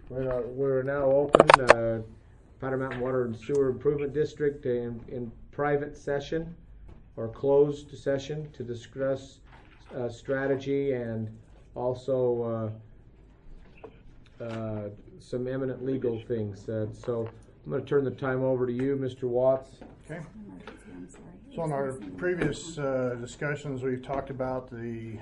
We're now open, Powder Mountain Water and Sewer Improvement District in private session or closed session to discuss strategy and also some eminent legal things. So I'm going to turn the time over to you, Mr. Watts. Okay. So in our previous discussions, we've talked about the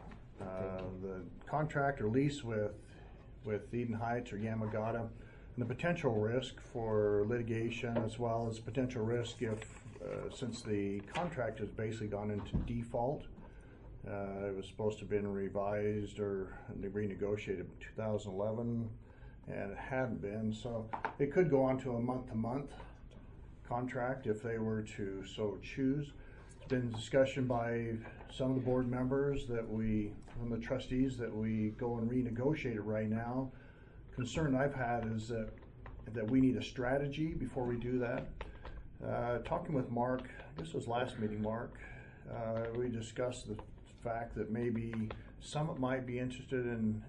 contract or lease with Eden Heights or Yamagata, and the potential risk for litigation, as well as potential risk if, since the contract has basically gone into default, it was supposed to have been revised or renegotiated in 2011, and it hadn't been, so it could go on to a month-to-month contract if they were to so choose. It's been discussion by some of the board members that from the trustees, that we go and renegotiate it right now. Concern I've had is that we need a strategy before we do that. Talking with Mark, I guess it was last meeting, Mark, we discussed the fact that maybe Summit might be interested in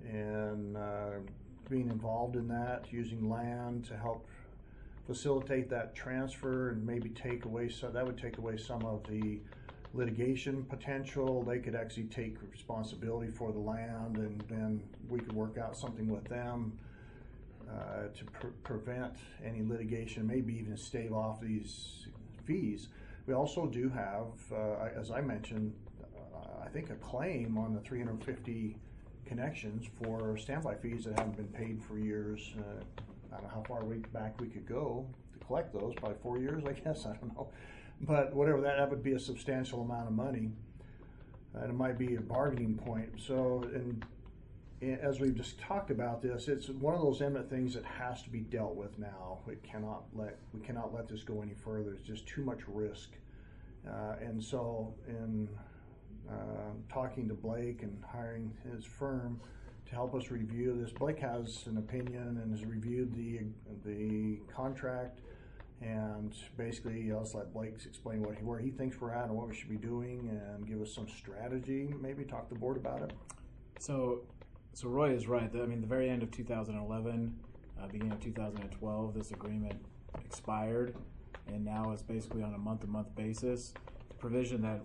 being involved in that, using land to help facilitate that transfer and maybe take away, so that would take away some of the litigation potential. They could actually take responsibility for the land, and then we could work out something with them to prevent any litigation, maybe even stave off these fees. We also do have, as I mentioned, I think a claim on the 350 connections for standby fees that haven't been paid for years. I don't know how far back we could go to collect those, probably 4 years, I guess, I don't know. But whatever, that would be a substantial amount of money, and it might be a bargaining point. So, and as we've just talked about this, it's one of those eminent things that has to be dealt with now. We cannot let this go any further. It's just too much risk. And so in talking to Blake and hiring his firm to help us review this, Blake has an opinion and has reviewed the contract, and basically I'll just let Blake explain where he thinks we're at and what we should be doing, and give us some strategy, maybe talk to the board about it. So Roy is right. I mean, the very end of 2011, beginning of 2012, this agreement expired, and now it's basically on a month-to-month basis. The provision that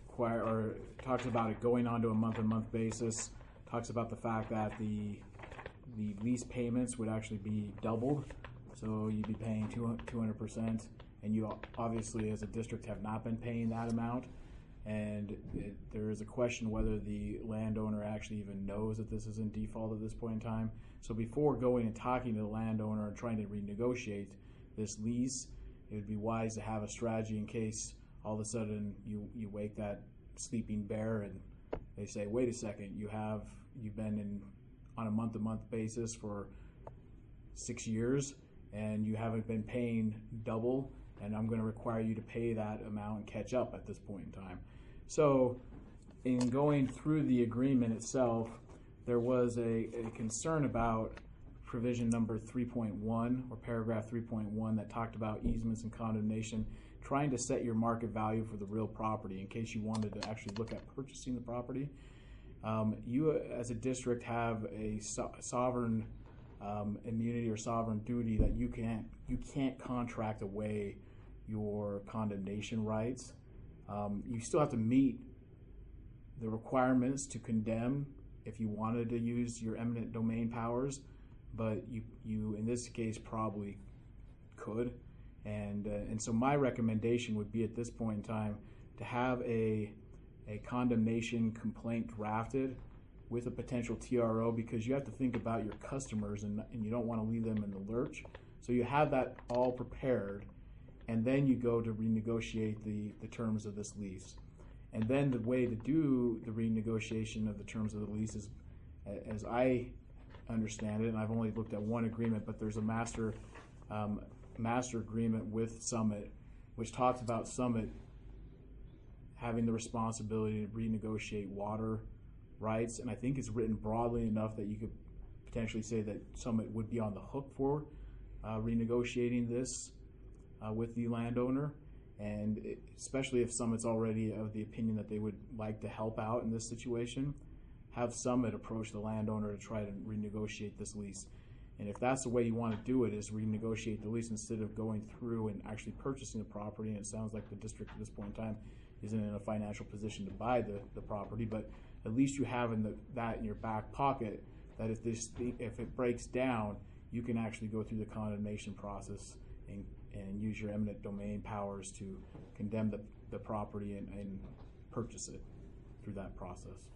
talks about it going on to a month-to-month basis talks about the fact that the lease payments would actually be doubled, so you'd be paying 200%, and you obviously as a district have not been paying that amount, and there is a question whether the landowner actually even knows that this is in default at this point in time. So before going and talking to the landowner and trying to renegotiate this lease, it would be wise to have a strategy in case all of a sudden you wake that sleeping bear and they say, wait a second, you've been on a month-to-month basis for 6 years and you haven't been paying double, and I'm going to require you to pay that amount and catch up at this point in time. So in going through the agreement itself, there was a concern about provision number 3.1 or paragraph 3.1 that talked about easements and condemnation, trying to set your market value for the real property in case you wanted to actually look at purchasing the property. You as a district have a sovereign immunity or sovereign duty that you can't contract away your condemnation rights. You still have to meet the requirements to condemn if you wanted to use your eminent domain powers, but you in this case probably could. And so my recommendation would be at this point in time to have a condemnation complaint drafted with a potential TRO, because you have to think about your customers and you don't want to leave them in the lurch. So you have that all prepared, and then you go to renegotiate the terms of this lease. And then the way to do the renegotiation of the terms of the lease is, as I understand it, and I've only looked at one agreement, but there's a master agreement with Summit, which talks about Summit having the responsibility to renegotiate water rights, and I think it's written broadly enough that you could potentially say that Summit would be on the hook for renegotiating this with the landowner, and especially if Summit's already of the opinion that they would like to help out in this situation, have Summit approach the landowner to try to renegotiate this lease. And if that's the way you want to do it, is renegotiate the lease instead of going through and actually purchasing the property. And it sounds like the district at this point in time isn't in a financial position to buy the property, but at least you have that in your back pocket, that if it breaks down, you can actually go through the condemnation process and use your eminent domain powers to condemn the property and purchase it through that process.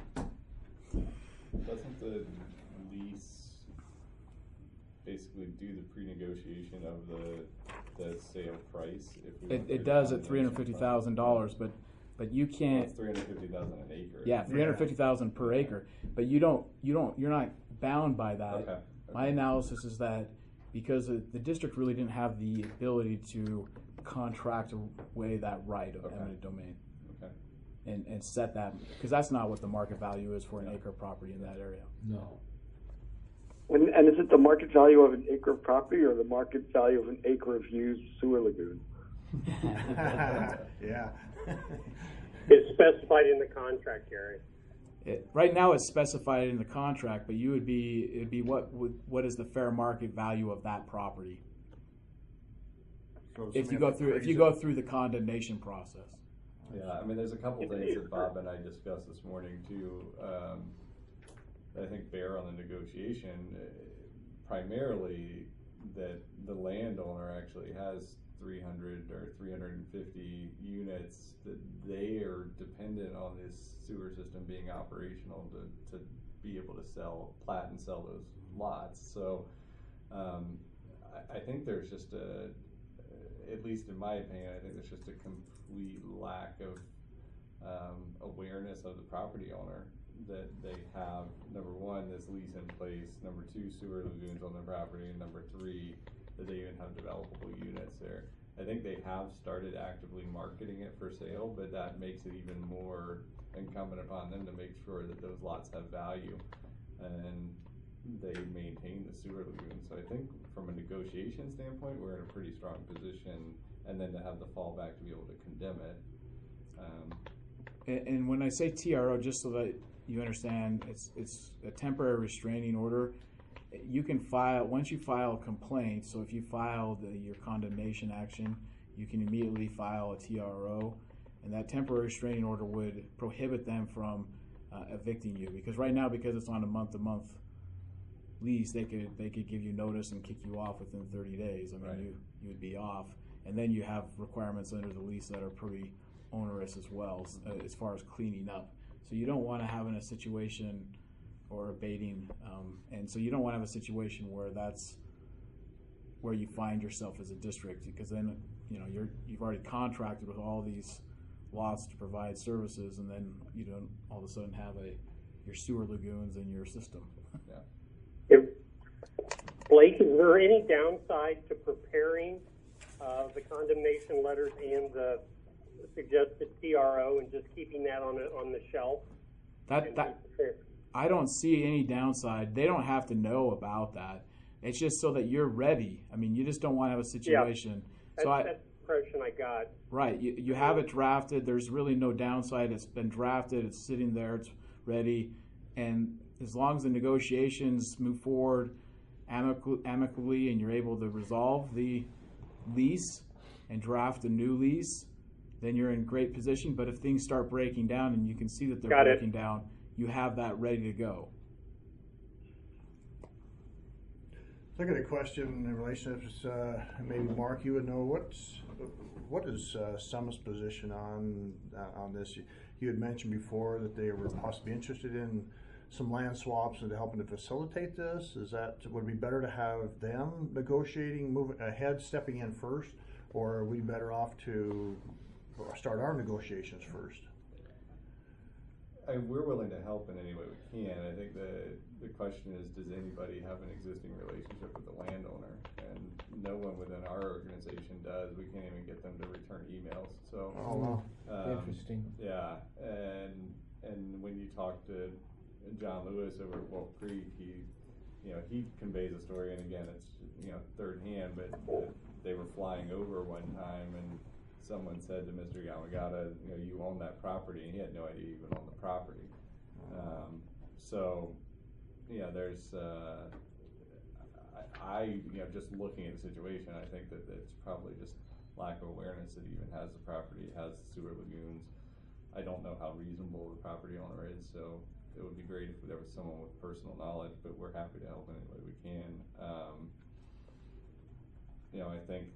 Doesn't the lease basically do the pre-negotiation of the sale price? If we It does at $350,000, but you can't. It's $350,000 an acre. Yeah, $350,000 per acre, but you're not bound by that. Okay. My analysis is that because the district really didn't have the ability to contract away that right of eminent domain. Okay. And set that, because that's not what the market value is for an acre of property in that area. No. And is it the market value of an acre of property or the market value of an acre of used sewer lagoon? Yeah. It's specified in the contract, Gary. Right now it's specified in the contract, but it'd be what is the fair market value of that property So if you go through the condemnation process. Yeah, I mean, there's a couple things that Bob and I discussed this morning too. That I think bear on the negotiation, primarily that the landowner actually has 300 or 350 units that they are dependent on this sewer system being operational to be able to plat and sell those lots. So I think there's just at least in my opinion, I think there's just a complete lack of awareness of the property owner that they have, number one, this lease in place, number two, sewer lagoons on their property, and number three, that they even have developable units there. I think they have started actively marketing it for sale, but that makes it even more incumbent upon them to make sure that those lots have value and they maintain the sewer lagoon. So I think from a negotiation standpoint, we're in a pretty strong position, and then to have the fallback to be able to condemn it. And when I say TRO, just so that you understand, it's a temporary restraining order. You can file, once you file a complaint, so if you file your condemnation action, you can immediately file a TRO, and that temporary restraining order would prohibit them from evicting you. Because right now, because it's on a month-to-month lease, they could give you notice and kick you off within 30 days. I mean, Right. you would be off. And then you have requirements under the lease that are pretty onerous as well, as far as cleaning up. So you don't want to have in a situation or abating, and so you don't want to have a situation where that's where you find yourself as a district, because then you've already contracted with all these lots to provide services, and then you don't all of a sudden have your sewer lagoons in your system. Yeah. Blake, is there any downside to preparing the condemnation letters and the suggested TRO and just keeping that on the shelf? I don't see any downside. They don't have to know about that. It's just so that you're ready. I mean, you just don't want to have a situation. That's the impression I got. Right. You have it drafted. There's really no downside. It's been drafted. It's sitting there. It's ready. And as long as the negotiations move forward amicably and you're able to resolve the lease and draft a new lease, then you're in great position. But if things start breaking down and you can see that they're breaking down, you have that ready to go. So I got a question in relation to maybe Mark, you would know what is Summit's position on this? You had mentioned before that they were possibly interested in some land swaps and helping to facilitate this. Would it be better to have them negotiating, moving ahead, stepping in first, or are we better off to start our negotiations first? We're willing to help in any way we can. I think the question is, does anybody have an existing relationship with the landowner? And no one within our organization does. We can't even get them to return emails. So, Interesting. Yeah, and when you talk to John Lewis over at Wolf Creek, he conveys a story, and again, it's third hand, but they were flying over one time and someone said to Mr. Yamagata, you own that property, and he had no idea he even owned the property. just looking at the situation, I think that it's probably just lack of awareness that it even has the property, it has sewer lagoons. I don't know how reasonable the property owner is, so it would be great if there was someone with personal knowledge, but we're happy to help any way we can. I think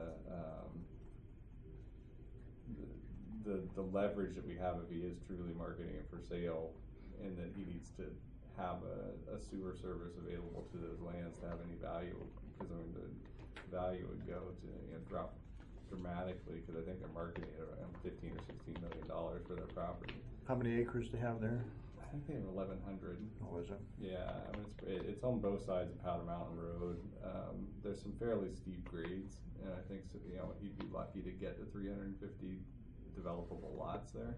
the leverage that we have if he is truly marketing it for sale, and that he needs to have a sewer service available to those lands to have any value, because the value would go to drop dramatically, because I think they're marketing it around $15 or $16 million for their property. How many acres do they have there? I think they have 1,100. Oh, is it? Yeah, I mean, it's on both sides of Powder Mountain Road. There's some fairly steep grades, and I think he'd be lucky to get to 350 developable lots there.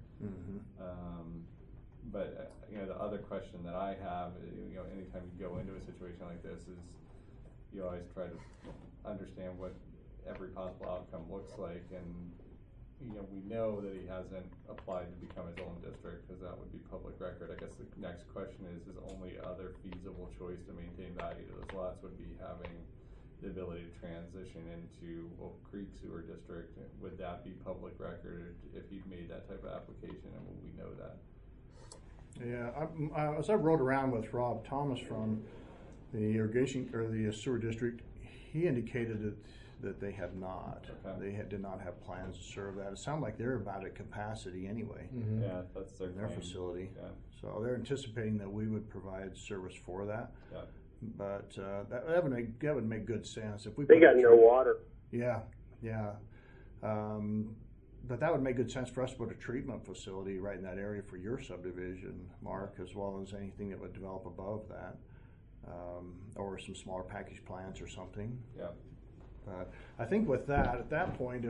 But the other question that I have, anytime you go into a situation like this, is you always try to understand what every possible outcome looks like, and we know that he hasn't applied to become his own district, because that would be public record. I guess the next question is his only other feasible choice to maintain value to those lots would be having the ability to transition into Wolf Creek Sewer District. Would that be public record if he'd made that type of application, and would we know that? Yeah, as I rode around with Rob Thomas from the irrigation or the sewer district, he indicated that they have not. Okay. They did not have plans to serve that. It sounded like they're about at capacity anyway. Yeah, that's their their claim. facility. Yeah. So they're anticipating that we would provide service for that. Yeah. But that would make good sense if we. They got no water. Yeah. But that would make good sense for us to put a treatment facility right in that area for your subdivision, Mark, as well as anything that would develop above that, or some smaller package plants or something. Yeah. But I think with that, at that point,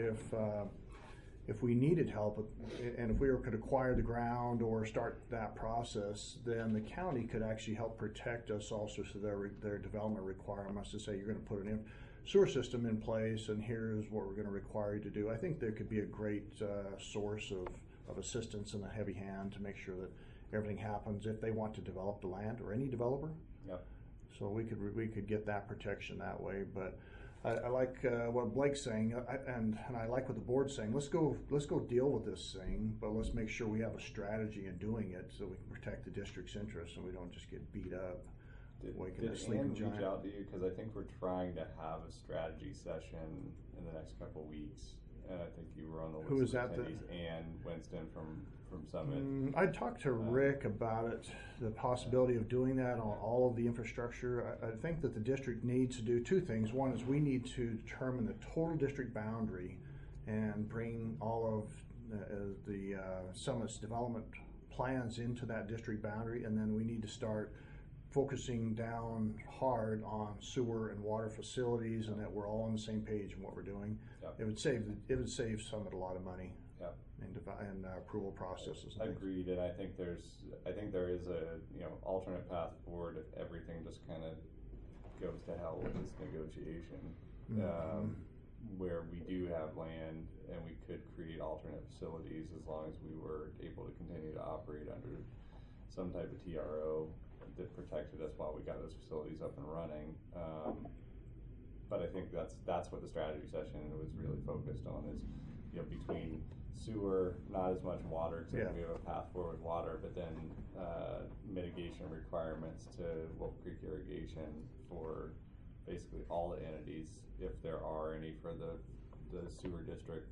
if we needed help, and if we could acquire the ground or start that process, then the county could actually help protect us also, so their development requirements to say you're going to put an sewer system in place, and here's what we're going to require you to do. I think there could be a great source of assistance and a heavy hand to make sure that everything happens if they want to develop the land, or any developer. Yep. So we could get that protection that way. But I like what Blake's saying, and I like what the board's saying. Let's go deal with this thing, but let's make sure we have a strategy in doing it so we can protect the district's interests and we don't just get beat up. Did sleeping Ann reach giant. out to you? Because I think we're trying to have a strategy session in the next couple of weeks, and I think you were on the list. Who was of that? attendees. Ann Winston from Summit. I talked to Rick about it, the possibility of doing that on all of the infrastructure. I think that the district needs to do two things. One is we need to determine the total district boundary and bring all of the Summit's development plans into that district boundary, and then we need to start focusing down hard on sewer and water facilities, and that we're all on the same page in what we're doing. Yep. It would save Summit a lot of money. Yep. And approval processes. Agreed, and I think there is a alternate path forward if everything just kind of goes to hell with this negotiation, where we do have land and we could create alternate facilities as long as we were able to continue to operate under some type of TRO that protected us while we got those facilities up and running. But I think that's what the strategy session was really focused on, is between sewer, not as much water, because we have a path forward with water, but then mitigation requirements to Wolf Creek irrigation for basically all the entities, if there are any, for the sewer district.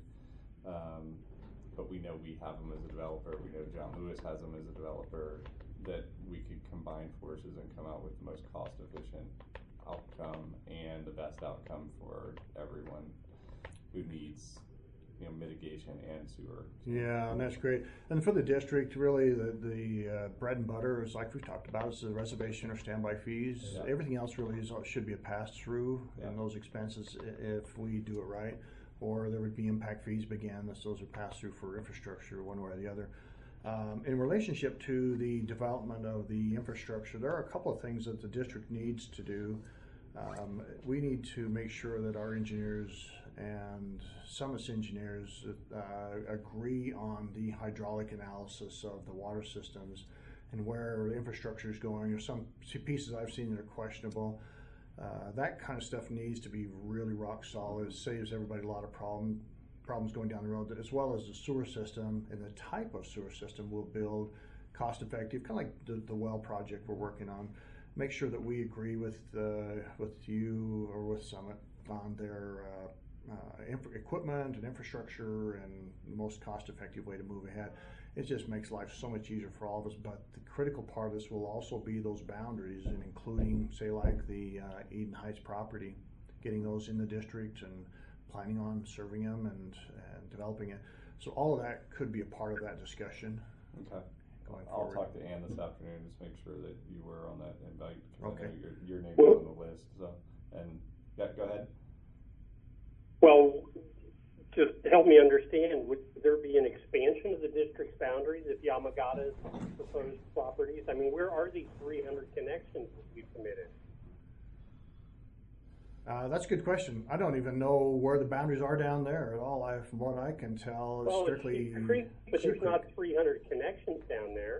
But we know we have them as a developer. We know John Lewis has them as a developer. That we could combine forces and come out with the most cost-efficient outcome and the best outcome for everyone who needs mitigation and sewer. Yeah, and that's great. And for the district, really, the bread and butter is, like we've talked about, is the reservation or standby fees. Yeah. Everything else really should be a pass-through in those expenses if we do it right. Or there would be impact fees, but again, those are pass-through for infrastructure one way or the other. In relationship to the development of the infrastructure, there are a couple of things that the district needs to do. We need to make sure that our engineers and Summit's engineers agree on the hydraulic analysis of the water systems and where the infrastructure is going. There's some pieces I've seen that are questionable. That kind of stuff needs to be really rock solid. It saves everybody a lot of problems going down the road, as well as the sewer system and the type of sewer system we'll build cost effective, kind of like the well project we're working on. Make sure that we agree with you or with Summit on their equipment and infrastructure and the most cost effective way to move ahead. It just makes life so much easier for all of us, but the critical part of this will also be those boundaries, and including, say, like the Eden Heights property, getting those in the district and planning on serving them and developing it. So all of that could be a part of that discussion. Okay. Going I'll forward. talk to Ann this afternoon, just make sure that you were on that invite, because Okay. I know your name was on the list, so, and, yeah, go ahead. Well, just help me understand, would there be an expansion of the district's boundaries if Yamagata's proposed properties? I mean, where are these 300 connections that we've committed? That's a good question. I don't even know where the boundaries are down there at all. From what I can tell, it's Well, strictly. it's Sheep Creek, but there's Sheep not Creek. 300 connections down there,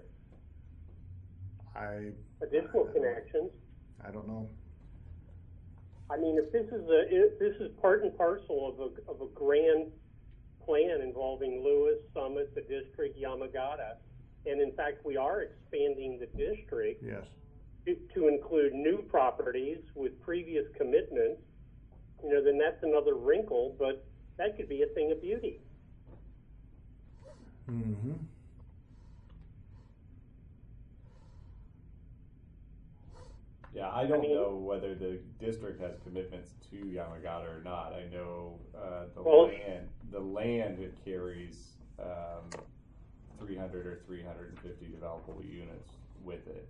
I additional connections. don't know. I mean, if this is part and parcel of a grand plan involving Lewis, Summit, the district, Yamagata, and in fact we are expanding the district Yes. to include new properties with previous commitments, then that's another wrinkle, but that could be a thing of beauty. Mm-hmm. Yeah, I don't know whether the district has commitments to Yamagata or not. I know the land it carries 300 or 350 developable units with it.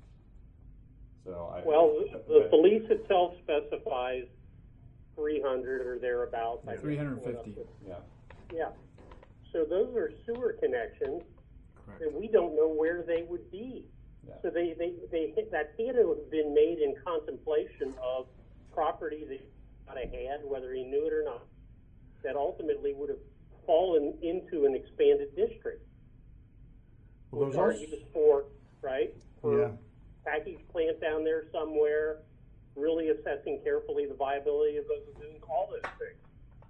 So the lease itself specifies 300 or thereabouts. I guess. 350. Yeah. Yeah. So those are sewer connections, Correct. and we don't know where they would be. Yeah. So that had to have been made in contemplation of property that Yamagata had, whether he knew it or not, that ultimately would have fallen into an expanded district. Well, Which those are. argues for, right? For Yeah. package plant down there somewhere, really assessing carefully the viability of those, doing all those things.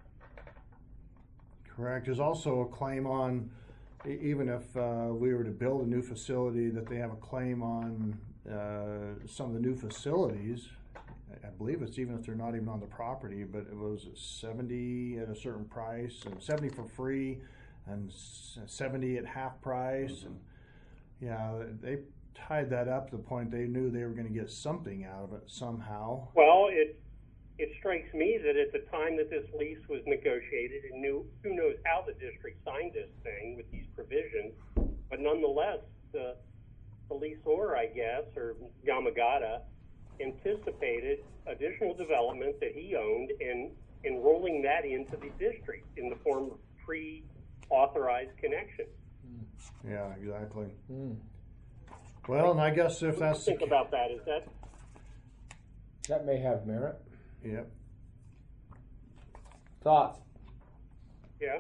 Correct. There's also a claim on, even if we were to build a new facility, that they have a claim on some of the new facilities. I believe it's even if they're not even on the property, but it was 70 at a certain price, and 70 for free, and 70 at half price. And yeah, they tied that up to the point they knew they were going to get something out of it somehow. Well, it strikes me that at the time that this lease was negotiated, and who knows how the district signed this thing with these provisions, but nonetheless, the leaseor, I guess, or Yamagata, anticipated additional development that he owned and enrolling that into the district in the form of pre-authorized connections. Yeah, exactly. Well, and I guess if that's Think about that. Is That may have merit. Yep. Thoughts? yeah?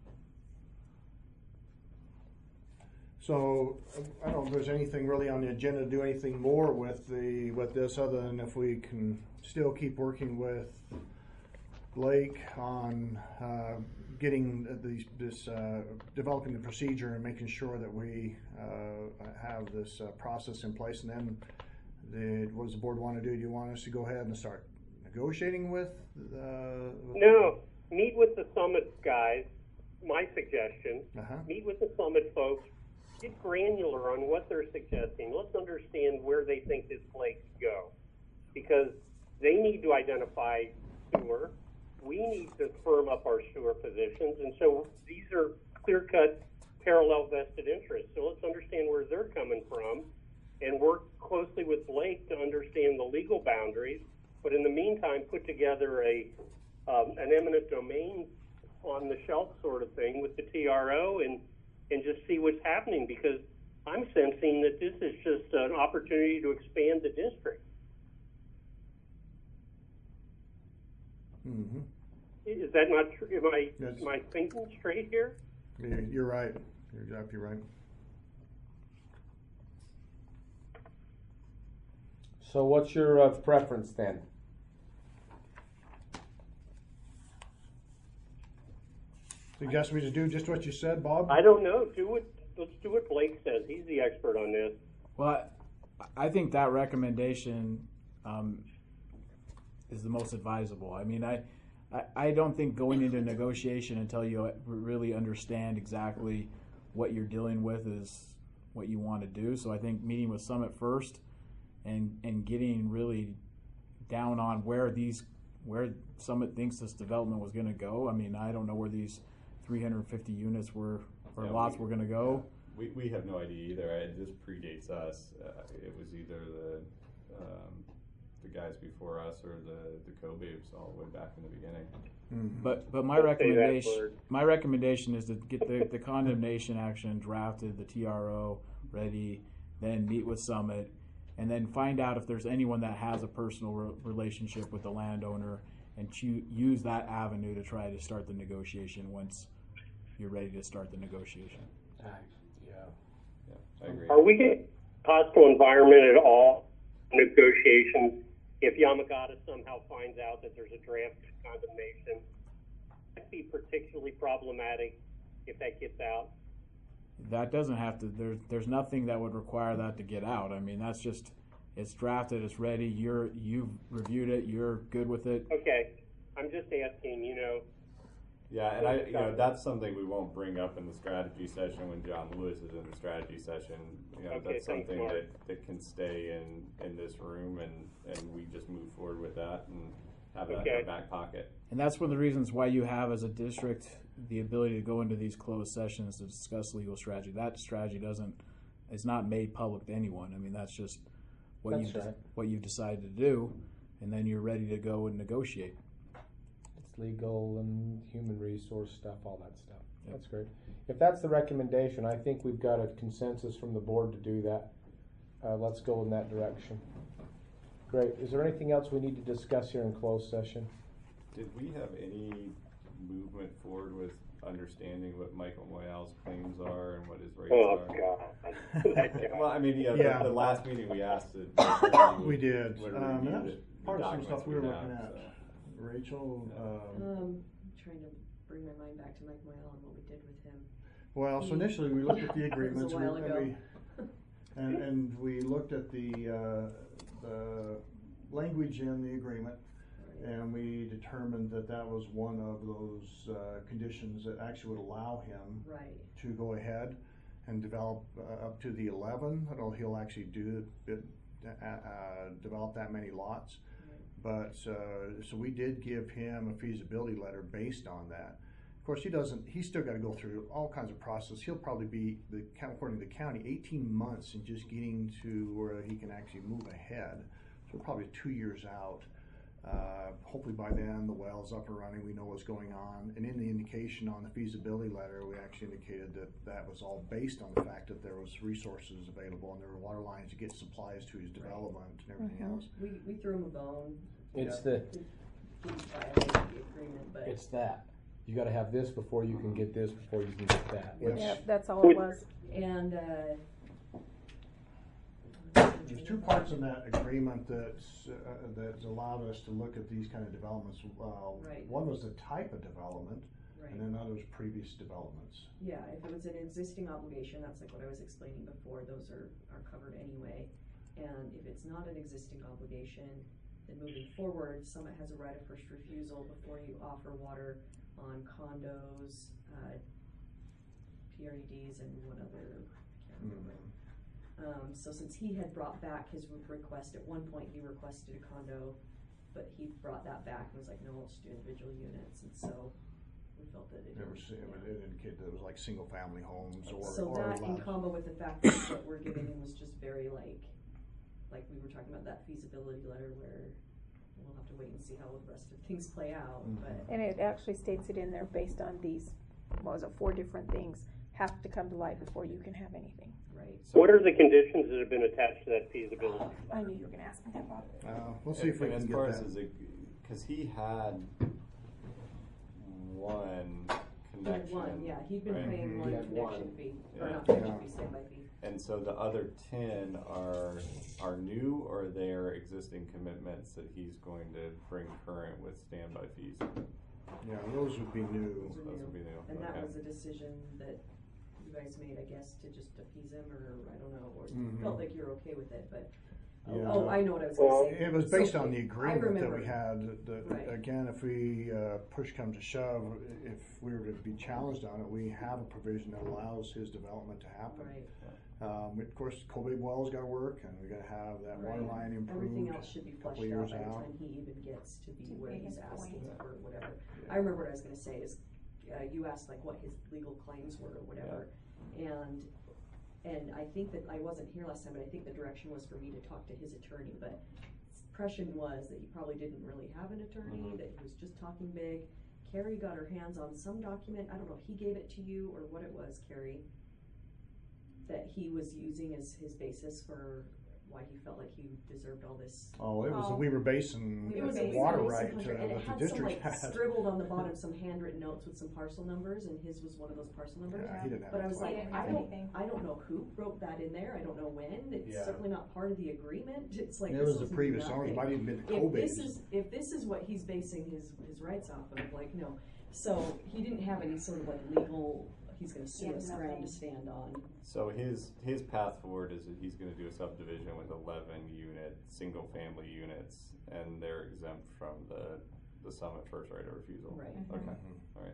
So I don't know if there's anything really on the agenda to do anything more with this other than if we can still keep working with Blake on getting developing the procedure and making sure that we have this process in place. And then what does the board want to do? Do you want us to go ahead and start negotiating with No, meet with the Summit guys. My suggestion, Uh-huh. meet with the Summit folks, get granular on what they're suggesting. Let's understand where they think this lake could go, because they need to identify sewer. We need to firm up our sewer positions, and so these are clear-cut, parallel vested interests. So let's understand where they're coming from, and work closely with Blake to understand the legal boundaries. But in the meantime, put together an eminent domain on the shelf sort of thing with the TRO and just see what's happening, because I'm sensing that this is just an opportunity to expand the district. Mm-hmm. Is that not true? Yes. Am I thinking straight here? You're right. You're exactly right. So what's your preference then? Suggest we just do just what you said, Bob? I don't know. Let's do what Blake says. He's the expert on this. Well, I think that recommendation is the most advisable. I mean, I don't think going into negotiation until you really understand exactly what you're dealing with is what you want to do. So I think meeting with Summit first and getting really down on where Summit thinks this development was going to go. I mean, I don't know where these 350 units were or lots were going to go. We have no idea either. This predates us. It was either the guys before us or the co-babes all the way back in the beginning. Mm-hmm. But my recommendation is to get the condemnation action drafted, the TRO ready, then meet with Summit, and then find out if there's anyone that has a personal relationship with the landowner, and use that avenue to try to start the negotiation once you're ready to start the negotiation. I agree. Are we getting hostile environment at all negotiations if Yamagata somehow finds out that there's a draft condemnation? That'd be particularly problematic if that gets out. That doesn't have to. There's nothing that would require that to get out. I mean, that's just, it's drafted, it's ready. You've reviewed it. You're good with it. Okay, I'm just asking. Yeah, and that's something we won't bring up in the strategy session when John Lewis is in the strategy session. Okay, that's something thanks, that can stay in this room, and we just move forward with that and have that in our back pocket. And that's one of the reasons why you have, as a district, the ability to go into these closed sessions to discuss legal strategy. That strategy is not made public to anyone. I mean, that's just what you've decided to do, and then you're ready to go and negotiate. It's legal and human resource stuff, all that stuff. Yep. That's great. If that's the recommendation, I think we've got a consensus from the board to do that. Let's go in that direction. Great. Is there anything else we need to discuss here in closed session? Did we have any movement forward with understanding what Michael Moyal's claims are and what his rates are? God. Well, I mean, the last meeting we asked it. We did. That was part of some stuff we were looking at. Rachel? Trying to bring my mind back to Mike Moyle and what we did with him. Well, so initially we looked at the agreements. That was a while ago. And we looked at the language in the agreement, and we determined that was one of those conditions that actually would allow him to go ahead and develop up to the 11. He'll actually develop that many lots. But so we did give him a feasibility letter based on that. Of course, he's still got to go through all kinds of process. He'll probably be, according to the county, 18 months in just getting to where he can actually move ahead. So we're probably 2 years out. Hopefully by then the well's up and running, we know what's going on. And in the indication on the feasibility letter, we actually indicated that was all based on the fact that there was resources available and there were water lines to get supplies to his development and everything else. We threw him a bone. It's Didn't violate the agreement, but it's that. You got to have this before you can get this before you can get that. Yeah, that's all it was. And there's two parts in that agreement that's allowed us to look at these kind of developments. One was the type of development, and then others previous developments. Yeah, if it was an existing obligation, that's like what I was explaining before, those are covered anyway. And if it's not an existing obligation, then moving forward, Summit has a right of first refusal before you offer water on condos, PREDs, and one other, I can't remember. So since he had brought back his request, at one point he requested a condo, but he brought that back and was like, no, let's do individual units. And so we felt that it indicated that it was like single family homes or that in combo with the fact that what we're giving him was just very like we were talking about that feasibility letter where we'll have to wait and see how the rest of things play out. But And it actually states it in there based on these, 4 different things have to come to light before you can have anything. right. What are the conditions that have been attached to that feasibility? I knew you were going to ask me that, Bob. We'll see if we can get that. Because he had one connection. He'd been paying one He had connection one. fee, Yeah. or not connection fee, standby fee. And so the other 10 are new, or they are existing commitments that he's going to bring current with standby fees? Yeah, those would be new. Those are Those would be new, And that okay. was a decision that you guys made, I guess, to just appease him, or I don't know, or you Mhm. felt like you're okay with it, but, Yeah. oh, I know what I was Well, gonna say. It was So, based on the I agreement that remember. we had. Right. Again, if we push comes to shove, if we were to be challenged on it, we have a provision that allows his development to happen. Right, Of course, Kobe well's got to work, and we got to have that water Right. line improved. everything else should be a couple flushed out years by the out. time he even gets to be To where make he's his asking point. for whatever. Yeah. I remember what I was gonna say is, you asked like what his legal claims were or whatever, and I think that, I wasn't here last time, but I think the direction was for me to talk to his attorney, but his impression was that he probably didn't really have an attorney, Mhm. that he was just talking big. Carrie got her hands on some document, I don't know if he gave it to you or what it was, Carrie, that he was using as his basis for why he felt like he deserved all this. Oh, it was Oh. the Weaver Basin It was a water Basin right contract, and it that the had some district like had. scribbled on the bottom, some handwritten notes with some parcel numbers, and his was one of those parcel numbers. Yeah, he didn't have But I a was clue. like, He didn't I have don't, anything. I don't know who wrote that in there, I don't know when, it's Yeah. certainly not part of the agreement, it's like. It this was is the previous owners, nothing. might even been the If this Kobe's. if this is what he's basing his rights off of, like, no, so he didn't have any sort of like legal, he's gonna sue Yeah, us ground nothing. to stand on. So his path forward is that he's gonna do a subdivision with 11 unit, single family units, and they're exempt from the Summit first right of refusal. Right. Okay, Mhm. alright.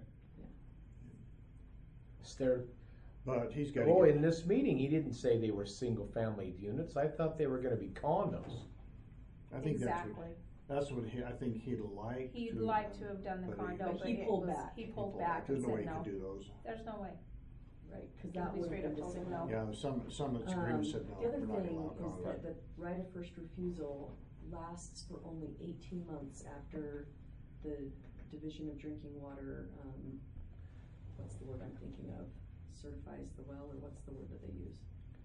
Is there, But he's got oh, to in this meeting, he didn't say they were single-family units. I thought they were gonna be condos. I think Exactly. that's what I think he'd like. He'd like to have done the but condo, But but he it pulled was, back. he he pulled back There's and no way said he no. could do those. There's no way. Right, cause Yeah, that we would straight have up been told him disallowed. no. Yeah, some of its agreements said no, The other we're not gonna thing allow is condos. that the right of first refusal lasts for only 18 months after the Division of Drinking Water, what's the word I'm thinking of? Certifies the well, or what's the word that they use?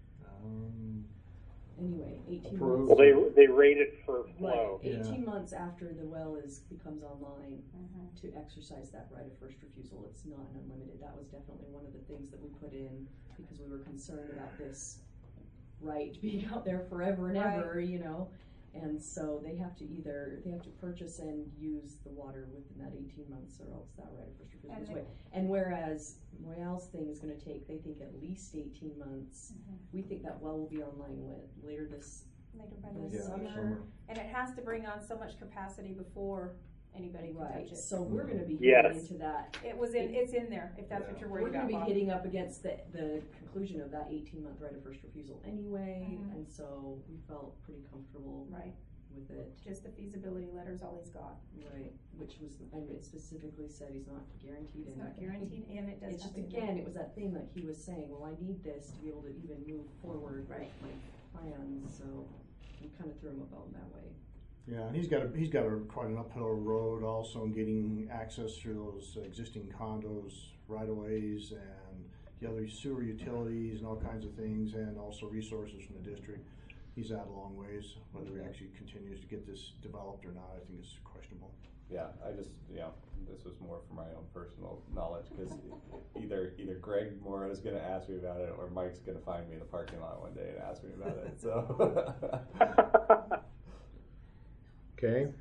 Anyway, 18 Approved. months. Well, they rate it for flow. Right, 18 Yeah. months after the well becomes online Mhm. to exercise that right of first refusal. It's not an unlimited. That was definitely one of the things that we put in because we were concerned about this right being out there forever and ever, you know. And so they have to purchase and use the water within that 18 months, or else that right of first refusal And goes away. And whereas Royale's thing is gonna take, they think, at least 18 months, we think that well will be online later this Later by This the Yeah, summer. summer. And it has to bring on so much capacity before anybody can right. touch it. So we're gonna be Yes. getting into that. It's in there, if that's what you're worried We're gonna about, be Bob. hitting up against the conclusion of that 18-month right of first refusal anyway, Mhm. and so we felt pretty comfortable Right, with it. just the feasibility letter's all he's got. Right, which was, and it specifically said he's not guaranteed It's anything. not guaranteed, and it does It's just, nothing. again, it was that thing that he was saying, well, I need this to be able to even move forward Right. with my plans, so we kinda threw him a bone that way. Yeah, and he's got quite an uphill road also in getting access through those existing condos, right of ways, and the other sewer utilities and all kinds of things, and also resources from the district. He's out a long ways. Whether he actually continues to get this developed or not, I think is questionable. Yeah, I just, this was more for my own personal knowledge, cause either Greg Morrow is gonna ask me about it, or Mike's gonna find me in the parking lot one day and ask me about it, so. Okay.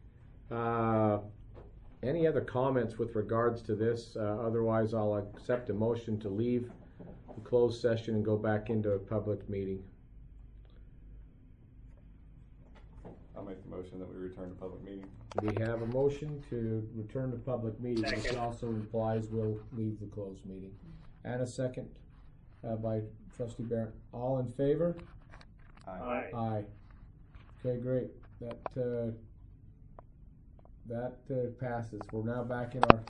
Any other comments with regards to this? Otherwise, I'll accept a motion to leave the closed session and go back into a public meeting. I'll make the motion that we return to public meeting. We have a motion to return to public meeting, which Second. also implies we'll leave the closed meeting. And a second by trustee Barron. All in favor? Aye. Aye. Okay, great. That passes. We're now back in our